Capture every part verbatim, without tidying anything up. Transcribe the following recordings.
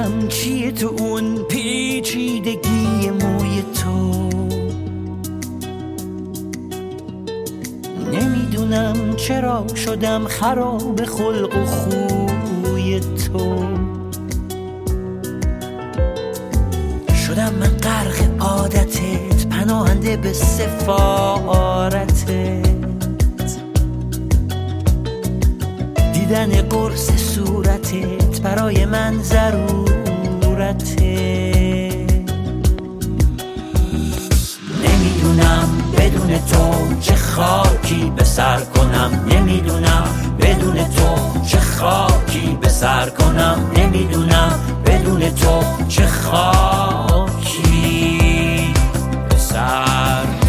نمیدونم چیه تو اون پیچیدگی موی تو، نمیدونم چرا شدم خراب خلق و خوی تو، شدم من غرق عادتت، پناهنده به سفارتت، دیدن قرص صورتت برای من ضرورته. نمیدونم بدون تو چه خاکی به سر کنم، نمیدونم بدون تو چه خاکی به سر کنم، نمیدونم بدون تو چه خاکی به سر کنم.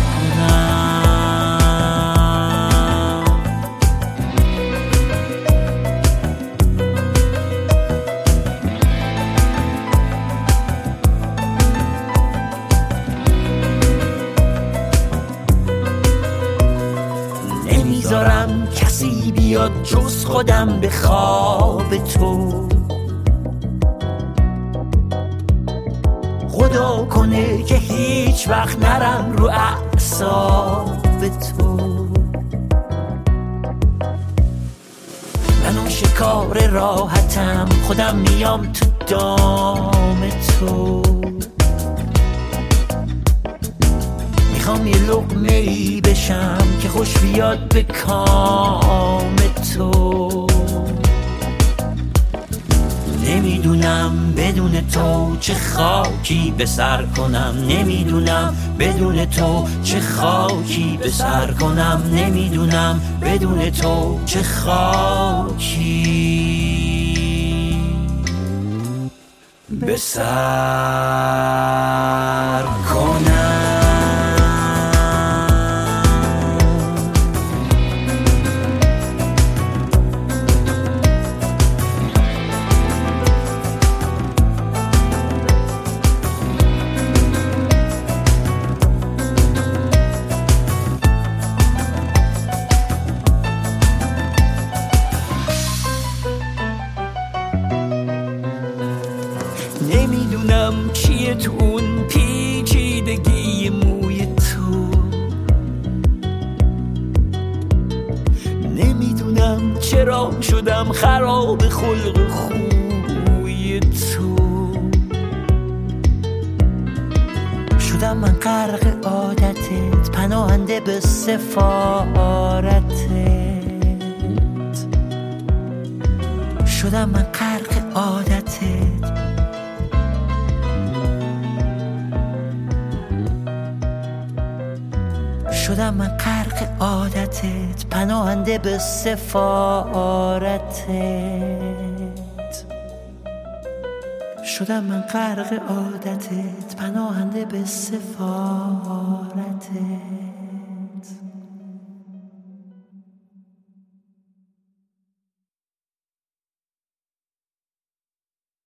نمیذارم کسی بیاد جز خودم به خواب تو، خدا کنه که هیچ وقت نرم رو اعصاب تو. من اون شکار راحتم، خودم میام تو دام تو، میخوام یه لقمه ای بشم که خوش بیاد به کام تو. نمیدونم بدون تو چه خاکی به سر کنم، نمیدونم بدون تو چه خاکی به سر کنم، نمیدونم بدون تو چه خاکی به سر کنم. نمیدونم چیه تو اون پیچیدگی موی تو، نمیدونم چرا شدم خراب خلق و خوی تو، شدم من غرق عادتت، پناهنده به سفارتت، شدم من غرق عادتت، شدم من غرق عادتت، پناهنده به سفارتت، شدم من غرق عادتت، پناهنده به سفارتت.